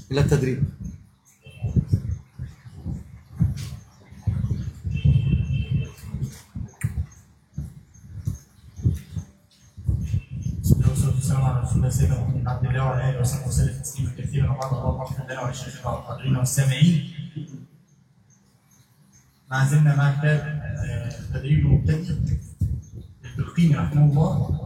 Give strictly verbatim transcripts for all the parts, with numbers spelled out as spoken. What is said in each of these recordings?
إلى التدريب. والسلام على رسول الله سيدنا محمد بن عبد الله وعلى اله وصحبه وسلم تسليما كثيرا. وبعد الله اكبر لنا وللشيخ القادرين والسامعين. ما زلنا مع كتاب تدريب المبتدئ للبلقيني رحمه الله.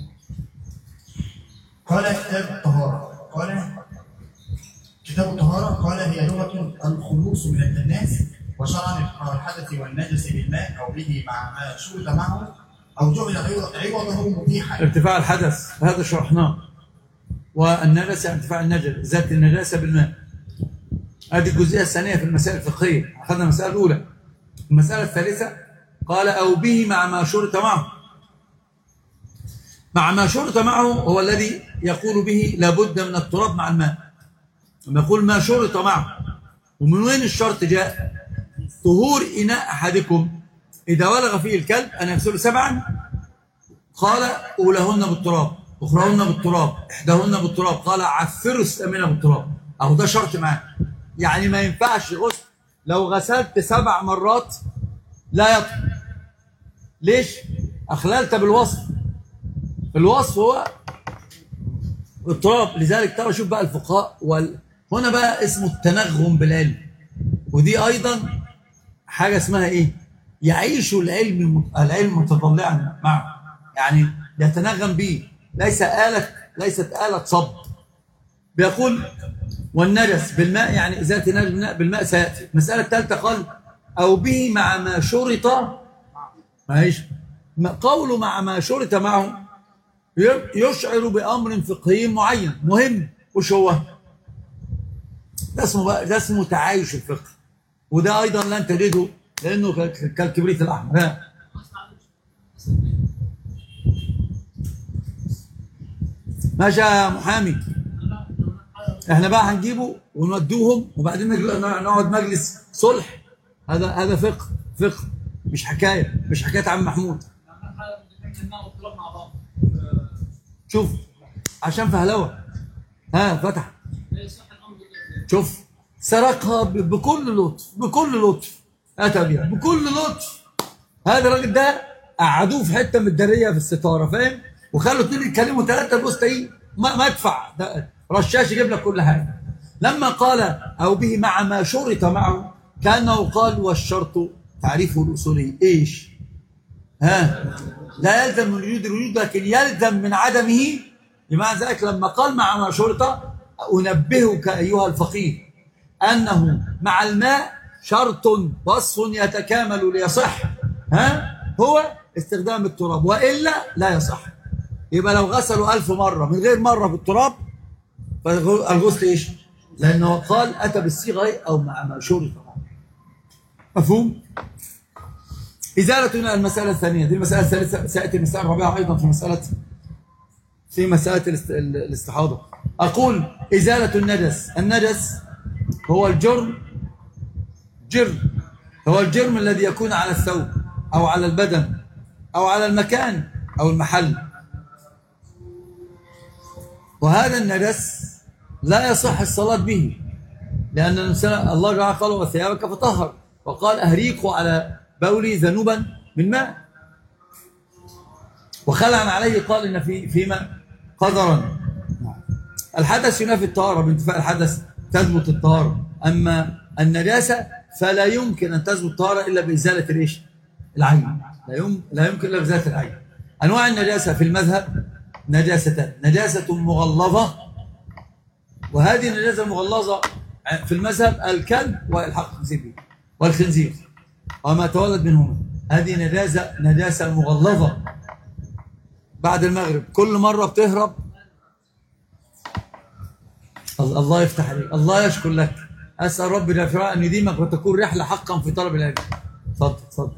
قال كتاب الطهاره، قال كتاب الطهاره قال هي لغه الخلوص من الدناس وشرعا ارتفاع الحدث والنجس بالماء او به مع ما شرب معه أو جعل عوضه مبيحا. ارتفاع الحدث هذا شرحناه، والنجاسة ارتفاع النجس، ذات النجاسة بالماء. هذه الجزئية الثانية في المسائل الفقهية. أخذنا المسألة الأولى. المسألة الثالثة قال أو به مع ما شرط معه. مع ما شرط معه هو الذي يقول به لابد من التراب مع الماء. لما يقول ما شرط معه، ومن وين الشرط جاء؟ طهور إناء أحدكم إذا ولغ فيه الكلب أن يغسله سبعا، قال أولهن بالتراب، أخرهن بالتراب، إحداهن بالتراب، قال عفروا الثامنة بالتراب. أهو ده شرط معاه. يعني ما ينفعش غسل لو غسلت سبع مرات لا يطهر. ليش؟ أخللت بالوصف. الوصف هو التراب. لذلك ترى شوف بقى الفقهاء وال... هنا بقى اسمه التنغم بالعلم. ودي أيضا حاجة اسمها إيه؟ يعيش العلم العلم متطلعا معه، يعني يتنغم به، ليس آلة ليست آلة صب. بيقول والنجس بالماء، يعني إزالة النجس بالماء سيأتي. المسألة الثالثة قال أو به مع ما شرط معيش. قوله مع ما شرط معه يشعر بأمر فقهي معين مهم. وش هو؟ ده اسمه بقى ده اسمه تعايش الفقه، وده أيضا لن تجده لأنه كالكبريت الأحمر. ها ماشي يا محامي، احنا بقى هنجيبه ونودوهم وبعدين نقعد مجلس صلح. هذا هذا فقه فقه مش حكايه مش حكايه عم محمود. شوف عشان فهلوه. ها فتح شوف سرقها بكل لطف بكل لطف اتى بيها بكل لطف. هذا الراجل ده قعدوه في حته متداريه في الستاره، فاهم؟ وخلوا اثنين يتكلموا ثلاثه بص ايه مدفع رشاش يجيب لك كل حاجه. لما قال او به مع ما شرط معه كانه قال والشرط تعريفه الاصولي ايش؟ ها لا يلزم من وجود الوجود لكن يلزم من عدمه. بمعنى ذلك لما قال مع ما شرط انبهك ايها الفقيه انه مع الماء شرط وصف يتكامل ليصح ها هو استخدام التراب، والا لا يصح. يبقى لو غسلوا ألف مره من غير مره بالتراب فالغسل ايش؟ لانه قال اتى بالصيغه او مع ما شرط. مفهوم؟ ازاله المساله الثانيه دي المساله الثالثه. سياتي المساله الرابعه ايضا في مساله في مساله الاستحاضه. اقول ازاله النجس. النجس هو الجرم جرم هو الجرم الذي يكون على الثوب أو على البدن أو على المكان أو المحل. وهذا النجس لا يصح الصلاة به، لأن الله جعل قال وثيابك فطهر، وقال أهريقوا على بولي ذنوبا من ماء. وخلعا عليه قال إن في فيما قدرا. الحدث ينافي الطهارة، بانتفاء الحدث تثبت الطهارة. أما النجاسة فلا يمكن أن تثبت الطهارة إلا بإزالة الإيش؟ العين. لا يمكن لا يمكن إلا بإزالة العين. أنواع النجاسة في المذهب نجاستان: نجاسة مغلظة، وهذه النجاسة المغلظة في المذهب الكلب والحق الخنزير والخنزير وما تولد منهما. هذه نجاسة نجاسة مغلظة. بعد المغرب كل مرة بتهرب. الله يفتح عليك، الله يشكر لك. أسأل ربي الغفران أن يديمك وتكون رحلة حقا في طلب العلم. اتفضل اتفضل.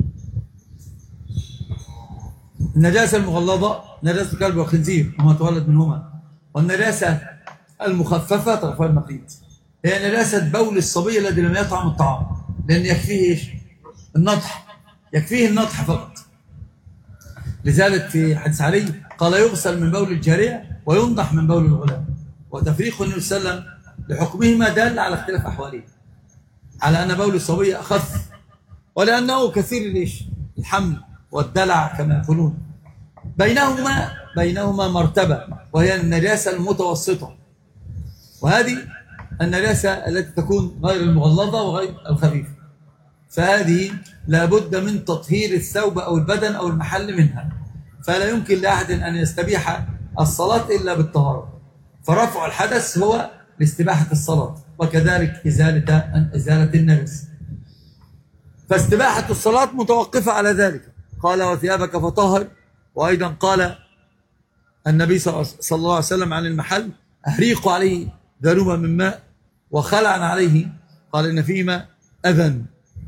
النجاسة المغلظة نجاسة الكلب والخنزير وما تولد منهما. والنجاسة المخففة طرفي النقيض هي نجاسة بول الصبي الذي لم يطعم الطعام، لأن يكفيه إيش؟ النضح، يكفيه النضح فقط. لذلك في حديث علي قال يغسل من بول الجارية وينضح من بول الغلام. وتفريق النبي صلى الله عليه وسلم لحكمهما دال على اختلاف أحوالهما، على أن بول الصبي أخف، ولأنه كثير ليش الحمل والدلع كما يقولون. بينهما بينهما مرتبة، وهي النجاسة المتوسطة، وهذه النجاسة التي تكون غير المغلظة وغير الخفيفة، فهذه لابد من تطهير الثوب أو البدن أو المحل منها، فلا يمكن لأحد أن يستبيح الصلاة إلا بالطهارة. فرفع الحدث هو لاستباحة الصلاة، وكذلك إزالة إزالة النجس. فاستباحة الصلاة متوقفة على ذلك. قال وثيابك فطهر، وأيضا قال النبي صلى الله عليه وسلم عن المحل أهريق عليه ذنوبا من ماء وخلعا عليه، قال إن فيما أذى.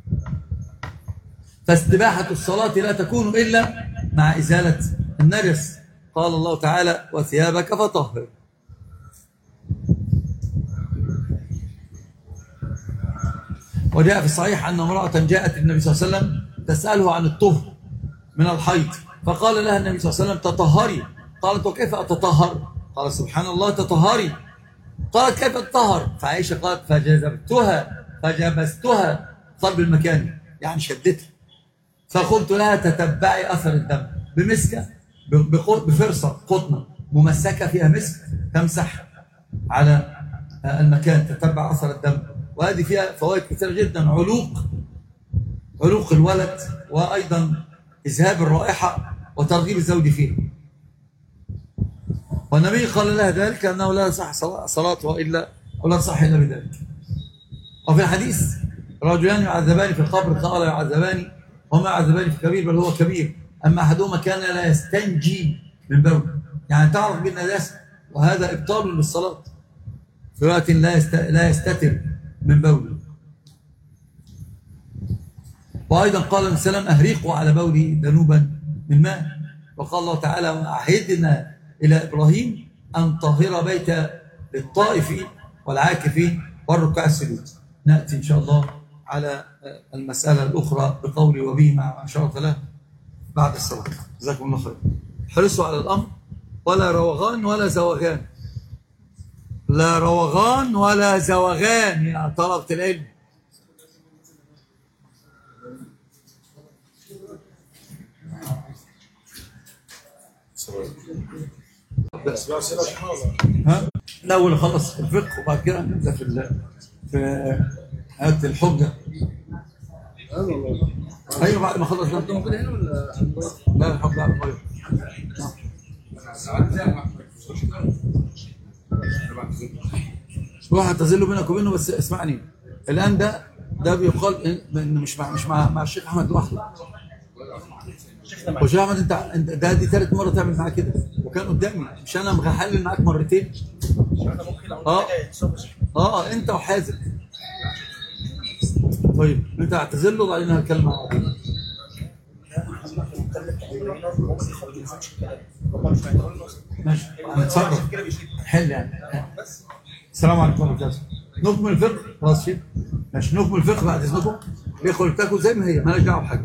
فاستباحة الصلاة لا تكون إلا مع إزالة النجس. قال الله تعالى وثيابك فطهر. وجاء في الصحيح أن امرأة جاءت النبي صلى الله عليه وسلم تسأله عن الطهر من الحيض، فقال لها النبي صلى الله عليه وسلم تطهري. قالت وكيف أتطهر؟ قال سبحان الله تطهري. قالت كيف أتطهر؟ فعائشة قالت فجذبتها فجبستها قلب المكان، يعني شدتها. فقلت لها تتبعي أثر الدم بمسكة بفرصة قطنة ممسكة فيها مسك، تمسح على المكان تتبع أثر الدم. وهذه فيها فوائد كثيرة جدا، علوق علوق الولد، وأيضا إذهاب الرائحة وترغيب الزوج فيه. والنبي قال لها ذلك أنه لا يصح صلاته إلا ولا تصح إلا بذلك. وفي الحديث رجلان يعذبان في القبر، قال يعذبان وما يعذبان في كبير بل هو كبير، أما أحدهما كان لا يستنجي من بول، يعني تعرف بالنجاسة، وهذا إبطال للصلاة في وقت لا لا يستتر من بوله. وأيضا قال النبي صلى الله عليه وسلم أهريقوا على بوله ذنوبا من ماء. وقال الله تعالى وعهدنا إلى إبراهيم أن طهر بيت للطائفين والعاكفين والركع السجود. نأتي إن شاء الله على المسألة الأخرى بقولي وبه مع إشارة له بعد الصلاة. جزاكم الله خير. حرصوا على الأمر، ولا روغان ولا زوغان، لا روغان ولا زوغان يا طلبة العلم. ها؟ الأول نخلص الفقه وبعد كده نبدأ في في آيات الحجة. أيوة بعد ما خلص نبدأ. موجود هنا ولا لا؟ الحجة على الغير. روح اعتذر بينك وبينه، بس اسمعني الآن ده ده بيقال إن مش مع مش مع مع الشيخ أحمد لوحده. وشيخ أحمد أنت ده دي ثالث مرة تعمل معاه كده، وكان قدامي، مش أنا مغحلل معاك مرتين. اه اه أنت وحازم. طيب أنت اعتذر له وبعدين هنتكلم مع بعض. ماشي هنتصرف حل يعني. السلام عليكم ورحمة الله. نكمل الفقه خلاص شيء ماشي، نكمل الفقه بعد اذنكم. الاخوه اللي بتاكل زي ما هي مالهاش دعوه بحاجه.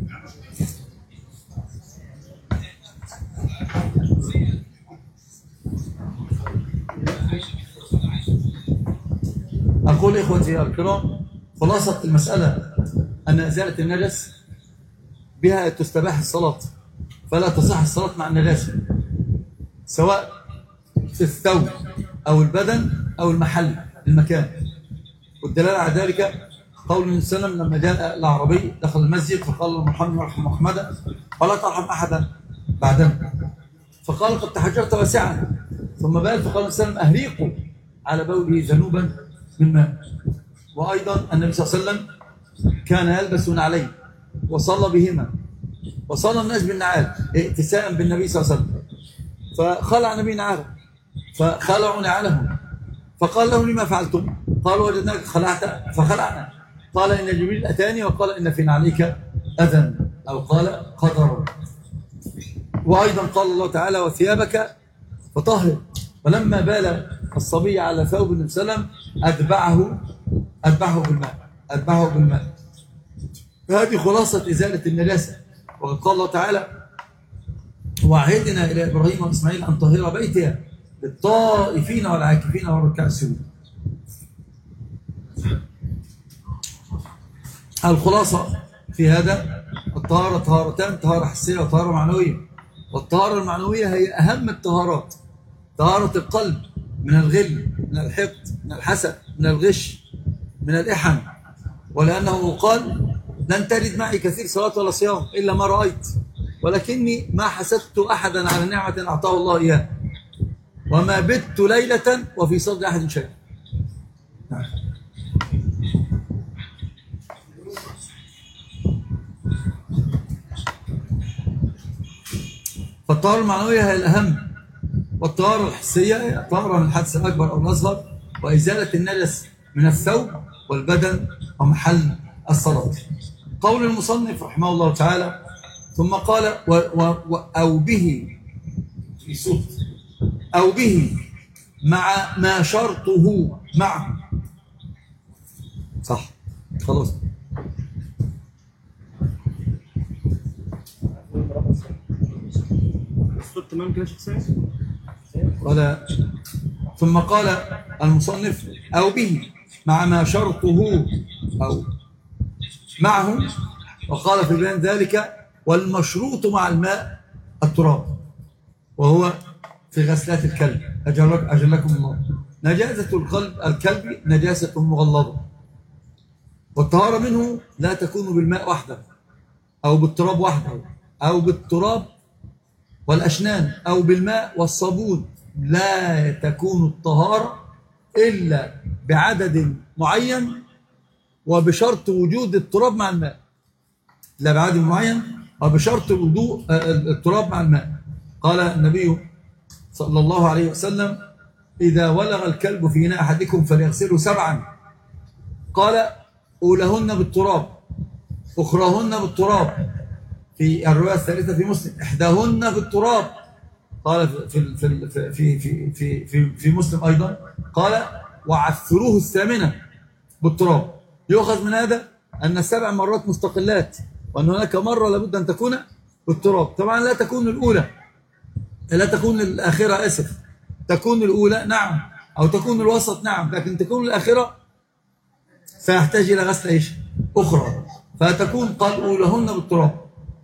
اقول اخوتي الكرام خلاصه المساله ان ازاله النجس بها تستباح الصلاه، فلا تصح الصلاه مع النجاسه سواء في الثوب او البدن او المحل المكان. والدلاله على ذلك قول النبي صلى الله عليه وسلم لما جاء الاعرابي دخل المسجد فقال محمد ارحم محمدا فلا ترحم احدا بعدنا، فقال قد تحجرت واسعا، ثم بال فقال النبي صلى الله عليه وسلم اهريقوا على بوله ذنوبا من ماء. وايضا النبي صلى الله عليه وسلم كان يلبس نعلين وصلى بهما، وصلى الناس بالنعال ائتساء بالنبي صلى الله عليه وسلم، فخلع النبي نعاله فخلعوا نعالهم، فقال لهم لما فعلتم؟ قالوا وجدناك خلعت فخلعنا. قال ان جبريل اتاني وقال ان في نعليك اذى، او قال قدر. وايضا قال الله تعالى وثيابك فطهر. ولما بال الصبي على ثوب النبي صلى الله عليه وسلم اتبعه اتبعه بالماء اتبعه بالماء. فهذه خلاصه ازاله النجاسه. وقد قال الله تعالى وعهدنا الى ابراهيم واسماعيل ان طهر بيتي للطائفين والعاكفين والركع السجود. الخلاصة في هذا الطهارة طهارتان: طهارة حسية وطهارة معنوية. والطهارة المعنوية هي أهم الطهارات، طهارة القلب من الغل، من الحقد، من الحسد، من الغش، من الإحن. ولأنه قال: لن ترد معي كثير صلاة ولا صيام إلا ما رأيت، ولكني ما حسدت أحدا على نعمة أعطاه الله إياه، وما بت ليلة وفي صدر أحد شيء. نعم. فالطهارة المعنوية هي الأهم، والطهارة الحسية هي طهارة من الحدث الأكبر أو الأصغر، وإزالة النجس من الثوب والبدن ومحل الصلاة. قول المصنف رحمه الله تعالى: ثم قال و و و أو به في صوت أو به مع ما شرطه مع صح خلاص. الصوت تمام كده شخصيا. قال ثم قال المصنف: أو به مع ما شرطه أو معه. وقال في بيان ذلك: والمشروط مع الماء التراب، وهو في غسلات الكلب أجلك أجلكم الله. نجاسة القلب الكلب نجاسة مغلظة، والطهارة منه لا تكون بالماء وحده أو بالتراب وحده أو بالتراب والأشنان أو بالماء والصابون. لا تكون الطهارة إلا بعدد معين وبشرط وجود التراب مع الماء، لا بعدد معين وبشرط وضوء التراب مع الماء. قال النبي صلى الله عليه وسلم: إذا ولغ الكلب في إناء أحدكم فليغسله سبعا. قال: أولهن بالتراب، أخراهن بالتراب. في الرواية الثالثة في مسلم: إحداهن بالتراب. قال في في في في في في, في مسلم أيضا قال: وعثروه الثامنة بالتراب. يؤخذ من هذا أن السبع مرات مستقلات، وأن هناك مرة لابد أن تكون بالتراب. طبعا لا تكون الأولى لا تكون الآخرة أسف تكون الأولى نعم، أو تكون الوسط نعم، لكن تكون الآخرة فيحتاج إلى غسل إيش أخرى، فتكون قال: أولهن بالتراب.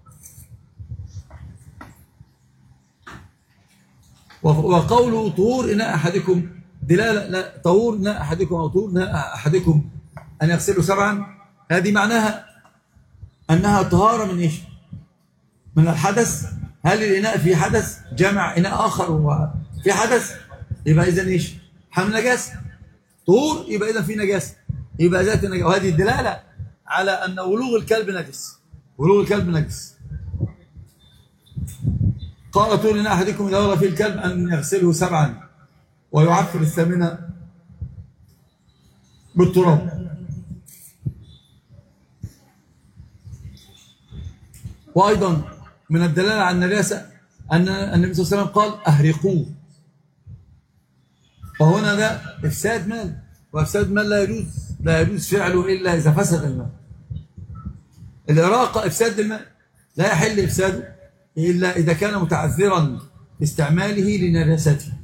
وقوله طهور إناء أحدكم دلالة لا طهور إناء أحدكم أو طهور إناء أحدكم أن يغسلوا سبعا، هذه معناها أنها طهارة من إيش؟ من الحدث. هل الإناء في حدث جمع إناء آخر وفي حدث؟ يبقى إذن إيش؟ حمل نجاسة. طهور يبقى إذن في نجاسة، يبقى ذات النجاسة. وهذه الدلالة على أن ولوغ الكلب نجس، ولوغ الكلب نجس. قال: طول إناء أحدكم إذا ولغ فيه الكلب أن يغسله سبعا ويعفر الثامنة بالتراب. وأيضا من الدلالة على النجاسة أن النبي صلى الله عليه وسلم قال: أهرقوه. وهنا ده إفساد مال، وإفساد مال لا يجوز لا يجوز فعله إلا إذا فسد المال. الإراقة إفساد المال، لا يحل إفساده إلا إذا كان متعذرا في استعماله لنجاسته.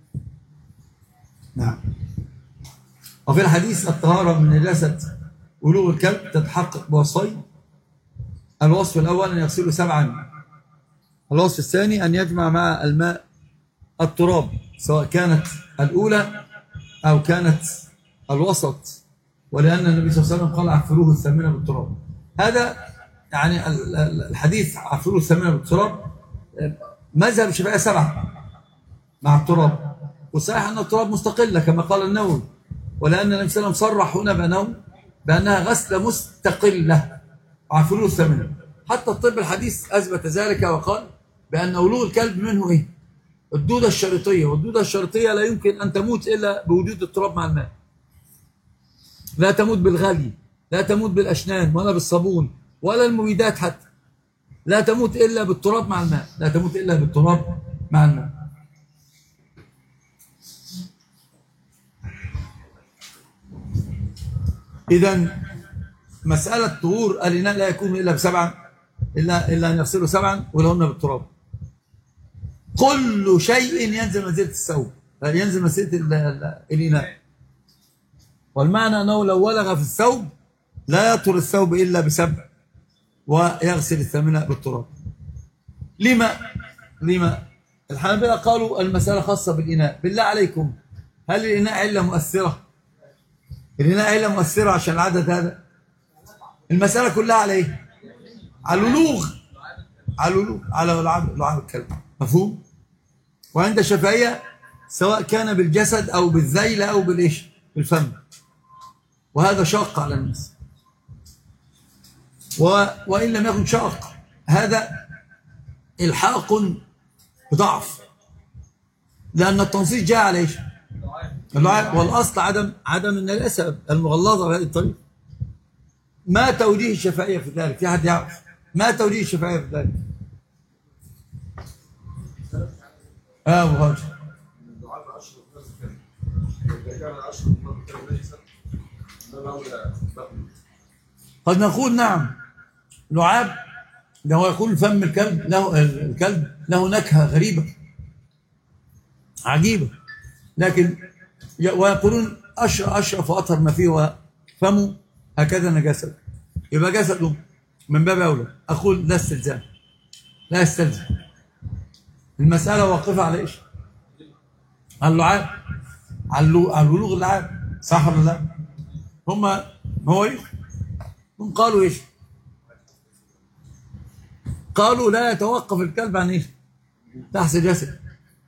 نعم. وفي الحديث: الطهارة من نجاسة ولوغ الكلب تتحقق بوصفين: الوصف الأول أن يغسله سبعا، الوصف الثاني أن يجمع مع الماء التراب، سواء كانت الأولى أو كانت الوسط، ولأن النبي صلى الله عليه وسلم قال: عفروه الثامنة بالتراب. هذا يعني الحديث عفروه الثامنة بالتراب مذهب الشافعية سبعة مع التراب، وصحيح أن التراب مستقلة كما قال النووي، ولأن النبي صلى الله عليه وسلم صرح هنا بأنه بأنها غسلة مستقلة عفروه الثامنة. حتى الطب الحديث أثبت ذلك وقال بأن ولوغ الكلب منه إيه؟ الدودة الشريطية، والدودة الشريطية لا يمكن أن تموت إلا بوجود التراب مع الماء. لا تموت بالغلي، لا تموت بالأشنان ولا بالصابون ولا المبيدات، حتى لا تموت إلا بالتراب مع الماء، لا تموت إلا بالتراب مع الماء. إذن مسألة طهور الإناء لا يكون إلا بسبعة، إلا إلا أن يغسلوا سبعا ولهن بالتراب. كل شيء ينزل منزلة الثوب، ينزل منزلة الإناء. والمعنى أنه لو ولغ في الثوب لا يطهر الثوب إلا بسبع ويغسل الثامنة بالتراب. لما؟ لما؟ الحنابلة قالوا المسألة خاصة بالإناء. بالله عليكم، هل الإناء علة مؤثرة؟ الإناء علة مؤثرة عشان العدد هذا؟ المسألة كلها على إيه؟ على الولوغ، على الولوغ، على لعاب لعاب الكلب. مفهوم؟ وعند الشافعية سواء كان بالجسد أو بالذيل أو بالإيش؟ بالفم. وهذا شاق على الناس. و... وإن لم يكن شاق، هذا إلحاق بضعف، لأن التنصيص جاء على إيش؟ والأصل عدم عدم النجاسة المغلظة بهذه الطريقة. ما توجيه الشافعية في ذلك؟ في حد يعرف؟ ما توجيه الشافعية في ذلك؟ اه أبو هاجر. قد نقول نعم، لعاب له يكون فم الكلب له الكلب له نكهة غريبة عجيبة، لكن ويقولون أشرف وأطهر ما فيه فمه هكذا نجاسة، يبقى جسده من باب أولى. أقول لا استلزام، لا يستلزم. المسألة واقفة على إيش؟ على اللعاب، على الولوغ اللعاب، صح ولا لا؟ هم هو إيه؟ هم قالوا إيش؟ قالوا لا يتوقف الكلب عن إيش؟ تحت الجسد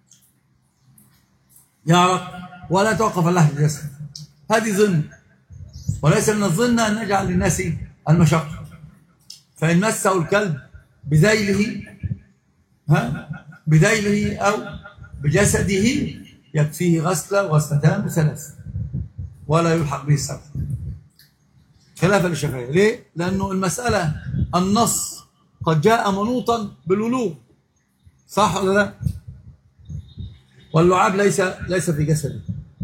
يعرق، ولا يتوقف عن لحم الجسد. هذه ظن، وليس من الظن أن نجعل للناس المشقة. فإن مسه الكلب بذيله ها بذيله أو بجسده يكفيه غسلة وغسلتان وثلاث، ولا يلحق به السبب، خلافا للشافعية. ليه؟ لأنه المسألة النص قد جاء منوطا بالولوغ، صح ولا لا؟ واللعاب ليس ليس في جسده.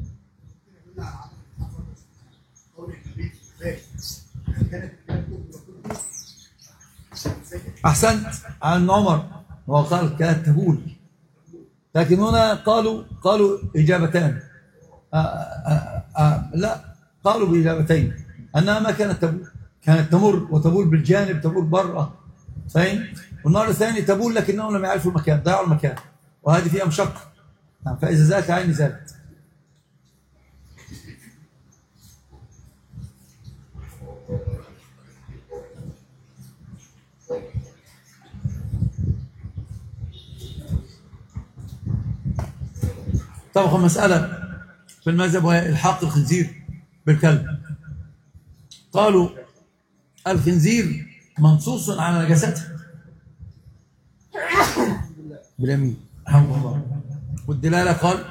أحسنت. عن عمر هو قال كانت تبول، لكن هنا قالوا قالوا إجابتان. آآ آآ آآ لا، قالوا بإجابتين أنها ما كانت تبول، كانت تمر وتبول بالجانب، تبول برة، فاهم؟ والنهار الثاني تبول لكنهم لم يعرفوا المكان، ضيعوا المكان، وهذه فيها مشقة. فإذا زالت عين زالت. طبعا مسألة في المذهب وهي إلحاق الخنزير بالكلب. قالوا الخنزير منصوص على نجاسته باليمين، الحمد لله. والدلالة قال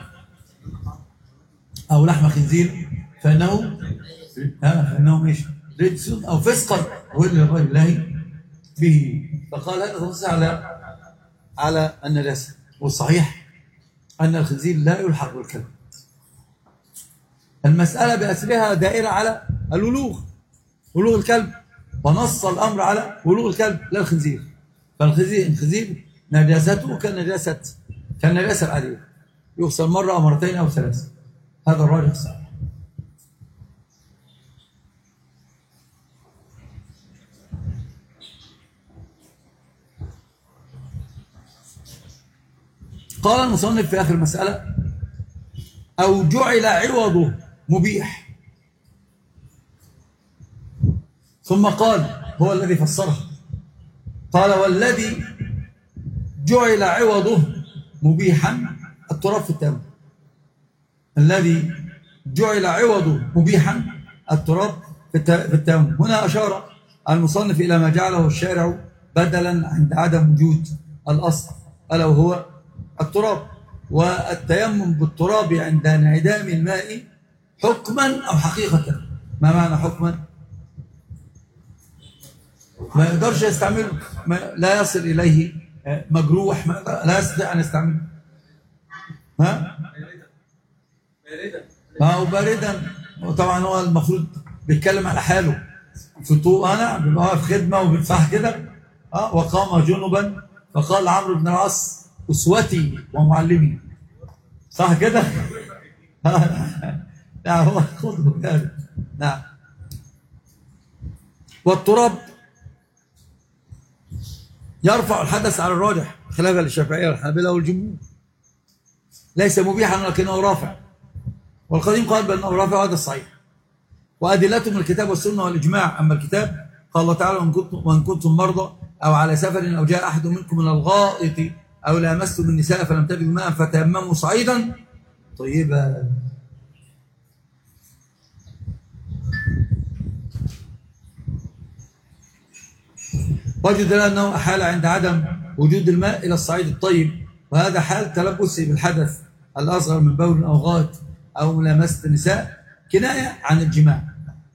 أو لحم خنزير فإنه فإنه إيش؟ رجس أو فسقا وإلا غير الله به. فقال هذا تنص على على النجاسة، والصحيح أن الخنزير لا يلحق بالكلب. المسألة بأسرها دائرة على الولوغ، ولوغ الكلب، ونص الأمر على ولوغ الكلب لا الخنزير. فالخنزير الخنزير نجاسته كالنجاسة كالنجاسة العادية، يغسل مرة أو مرتين أو ثلاثة. هذا الراجح الصحيح. قال المصنف في آخر المسألة أو جعل عوضه مبيح، ثم قال هو الذي فسره، قال والذي جعل عوضه مبيحا التراب في التيمم. الذي جعل عوضه مبيحا التراب في التيمم. هنا أشار المصنف إلى ما جعله الشارع بدلا عند عدم وجود الأصل، ألا وهو التراب. والتيمم بالتراب عند انعدام الماء حكما أو حقيقة. ما معنى حكما؟ ما يقدرش يستعمله، لا يصل إليه مجروح، لا يستطيع أن يستعمله. ها؟ أو باردا. وطبعا هو المفروض بيتكلم على حاله في طوق، أنا بيبقى في خدمة وبيتصح كده. أه وقام جنبا فقال عمرو بن العاص أسوتي ومعلمي، صح كده؟ لا هو خذه كده. نعم. والتراب يرفع الحدث على الراجح خلافا للشافعية والحنابلة والجمهور، ليس مبيحا ولكنه رافع، والقديم قال بأنه رافع وهذا الصحيح، وأدلته من الكتاب والسنة والإجماع. أما الكتاب قال الله تعالى: وإن كنتم, وإن كنتم مرضى أو على سفر أو جاء أحد منكم من الغائط أو لامستم النساء فلم تجدوا ماء فتيمموا صعيدا طيبا. وجد أنه أحال عند عدم وجود الماء إلى الصعيد الطيب، وهذا حال تلبسه بالحدث الأصغر من بول أو غائط أو ملامسة النساء كناية عن الجماع.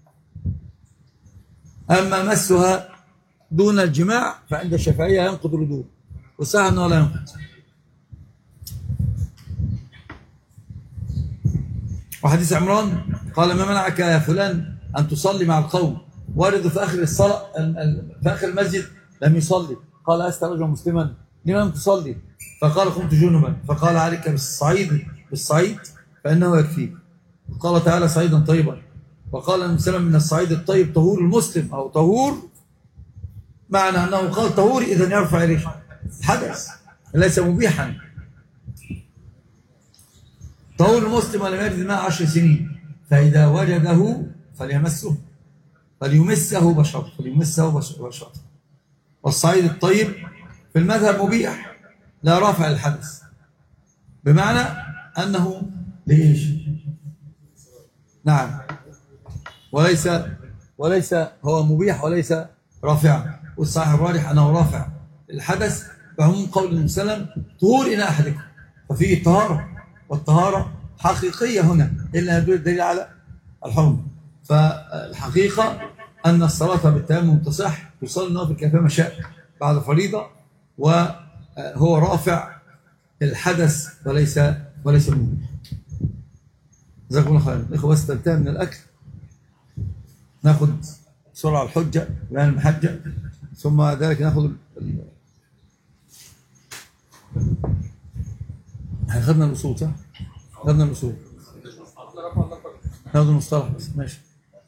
أما مسها دون الجماع فعند الشافعية ينقض الوضوء، والصحيح أنه لا ينقض. وحديث عمران قال: ما منعك يا فلان أن تصلي مع القوم؟ وارد في آخر الصلاة في آخر المسجد لم يصلي، قال: أست رجل مسلما لما لم تصلي؟ فقال: قمت جنبا. فقال: عليك بالصعيد بالصعيد فإنه يكفيك. قال تعالى: صعيدا طيبا. وقال النبي صلى الله عليه وسلم: من الصعيد الطيب طهور المسلم، أو طهور معنى أنه قال طهور إذن يرفع إليه الحدث ليس مبيحا. طهور المسلم ولم يجد الماء عشر سنين، فإذا وجده فليمسه فليمسه بشرته فليمسه بشرته. والصعيد الطيب في المذهب مبيح لا رافع الحدث، بمعنى أنه ليش؟ نعم، وليس وليس هو مبيح وليس رافعا، والصحيح الراجح أنه رافع الحدث بعموم قول النبي صلى الله عليه وسلم: طهور إناء أحدكم. ففيه طهارة، والطهارة حقيقية هنا إلا يدل الدليل على الحرمة. فالحقيقة أن الصلاة بالتيمم تصح، يصلي النافل كيفما شاء بعد فريضة، وهو رافع الحدث وليس وليس مبيح. جزاكم الله خيرا. الإخوة بس تنتهي من الأكل، ناخذ بسرعة الحجة بيان المحجة، ثم ذلك ناخذ ال... خدنا الأصول صح؟ خدنا الأصول، ناخذ المصطلح بس. ماشي،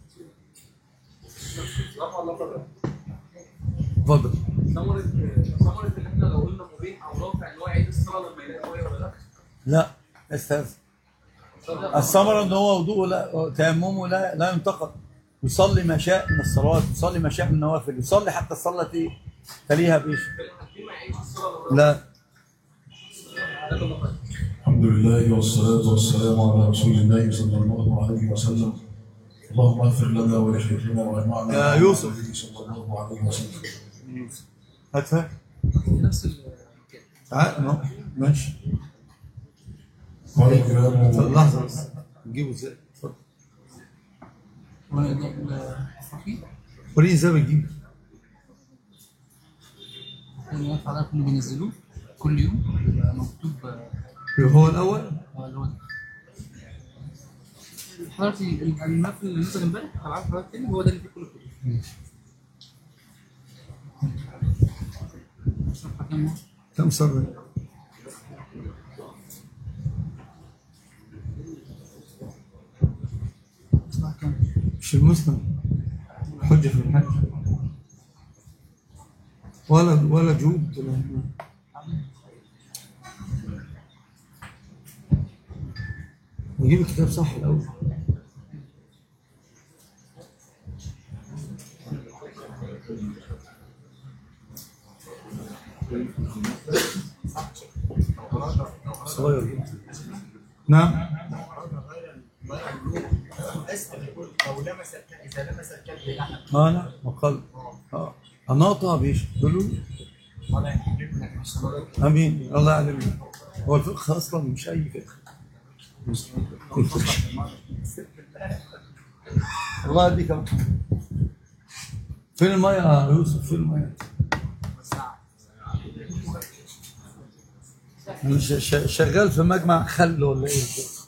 اتفضل. ثمرة ثمرة ان احنا لو قلنا مبيح او رافع ان هو يعيد الصلاة لما يلاقي مية ولا لا؟ لا استاذ، الثمرة ان هو وضوءه لا تيممه لا لا ينتقد، يصلي ما شاء من الصلوات، يصلي ما شاء من النوافل، يصلي حتى الصلاة التي تليها بايش؟ لا. الحمد لله والصلاة والسلام على رسول الله صلى الله عليه وسلم. اللهم اغفر لنا ولشيخنا واجمعنا يا يوسف صلى الله عليه وسلم. هاتها نفس ال تعال ماشي. قال الكلام لحظة بس نجيبه ازاي؟ اتفضل. وريني ازاي بتجيبه. الوقت على كله بينزلوه كل يوم بيبقى مكتوب هو الأول؟ اه اللي هو حضرتك الملف اللي نزل امبارح هبعته لحضرتك تاني، هو ده اللي فيه كل الكتب. صفحة كام؟ كم صفحة؟ صفحة كام؟ مش المسلم حجة في الحج ولا ولا جود ولا نجيب الكتاب صح الأول. صغير جدا. نعم. لو لمس اذا لمس الكلب لحم اه لا مقال اه اناطها بيش دول امين. الله يعلمنا. هو الفقه اصلا مش اي فقه. الله يديك. فين المية يا يوسف؟ فين المية؟ شغال في مجمع خل ولا ايه؟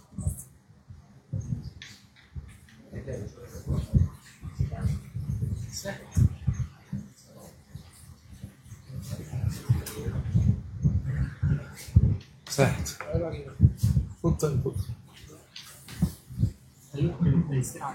ساحت. فضل فضل.